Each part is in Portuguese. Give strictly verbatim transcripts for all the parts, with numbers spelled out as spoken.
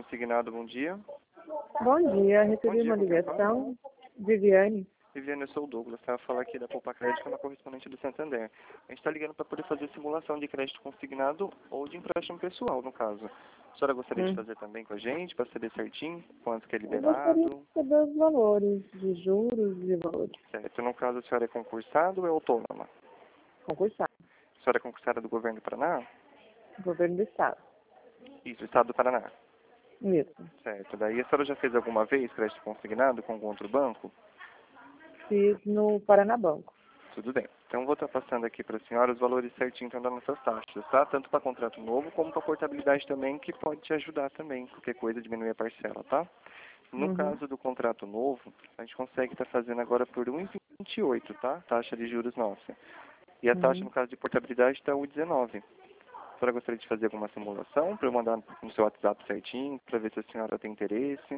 Consignado, bom dia. Bom dia, recebi Bom dia, uma com quem ligação. Viviane. Viviane, eu sou o Douglas, tá? Falar aqui da Poupa Crédito, na correspondente do Santander. A gente está ligando para poder fazer simulação de crédito consignado ou de empréstimo pessoal, no caso. A senhora gostaria Hum. de fazer também com a gente, para saber certinho quanto que é Eu gostaria liberado? de saber os valores, de juros e valores. Certo. No caso, a senhora é concursado ou é autônoma? Concursado. A senhora é concursada do governo do Paraná? Governo do Estado. Isso, do Estado do Paraná. Isso. Certo. Daí a senhora já fez alguma vez crédito consignado com algum outro banco? Fiz no Paranabanco. Tudo bem. Então vou estar passando aqui para a senhora os valores certinhos então, das nossas taxas, tá? Tanto para contrato novo como para portabilidade também, que pode te ajudar também, qualquer coisa diminuir a parcela, tá? No Uhum. caso do contrato novo, a gente consegue estar fazendo agora por um vírgula vinte e oito, tá? Taxa de juros nossa. E a taxa, Uhum. no caso de portabilidade, está um vírgula dezenove. A senhora gostaria de fazer alguma simulação para eu mandar no seu WhatsApp certinho, para ver se a senhora tem interesse?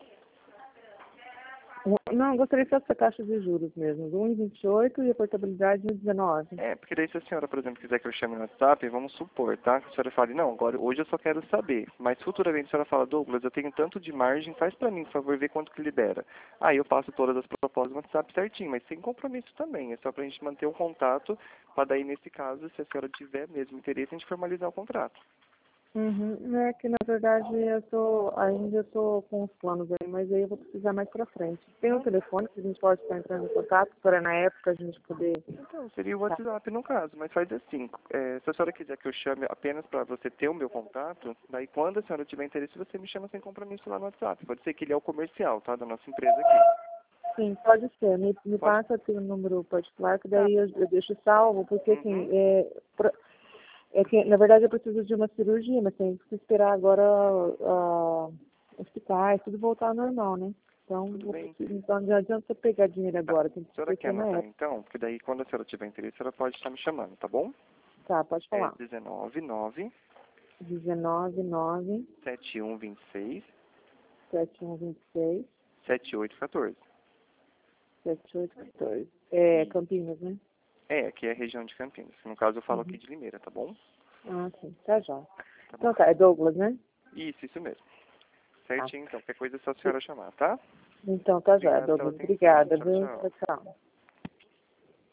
Não, eu gostaria só dessa taxa de juros mesmo. um vírgula vinte e oito e a portabilidade um vírgula dezenove. É, porque daí se a senhora, por exemplo, quiser que eu chame no WhatsApp, vamos supor, tá? Que a senhora fale, não, agora hoje eu só quero saber. Mas futuramente a senhora fala, Douglas, eu tenho tanto de margem, faz pra mim, por favor, ver quanto que libera. Aí eu passo todas as propostas no WhatsApp certinho, mas sem compromisso também. É só pra gente manter o contato, pra daí, nesse caso, se a senhora tiver mesmo interesse, a gente formalizar o contrato. Uhum. É que na verdade eu tô, ainda estou com os planos aí, mas aí eu vou precisar mais pra frente. Tem um telefone que a gente pode estar entrando em contato para na época a gente poder. Então, seria o WhatsApp no caso, mas faz assim, é, se a senhora quiser que eu chame apenas para você ter o meu contato, daí quando a senhora tiver interesse, você me chama sem compromisso lá no WhatsApp. Pode ser que ele é o comercial, tá, da nossa empresa aqui. Sim, pode ser. Me, me Pode? passa teu número particular, que Tá. daí eu, eu deixo salvo, porque assim, Uhum. é, pra- é que na verdade eu preciso de uma cirurgia, mas tem que esperar agora ah, hospitais, tudo voltar ao normal, né? Então, Tudo vou bem. precisar, então não adianta você pegar dinheiro Tá. agora, tem A que senhora quer ser na anotar época. então? Porque daí quando a senhora tiver interesse, ela pode estar me chamando, tá bom? Tá, pode É falar. dezenove nove dezenove nove sete um dois seis sete um dois seis sete oito um quatro. sete oito um quatro. É E Campinas, né? é, aqui é a região de Campinas. No caso eu falo aqui Uhum. de Limeira, tá bom? Ah, sim, tá já. Tá bom. Então tá, é Douglas, né? Isso, isso mesmo. Tá. Certinho, então. Qualquer coisa é só a senhora chamar, tá? Então tá já, Obrigado pela Douglas. atenção. Obrigada, Tchau, viu? tchau. Tchau, tchau.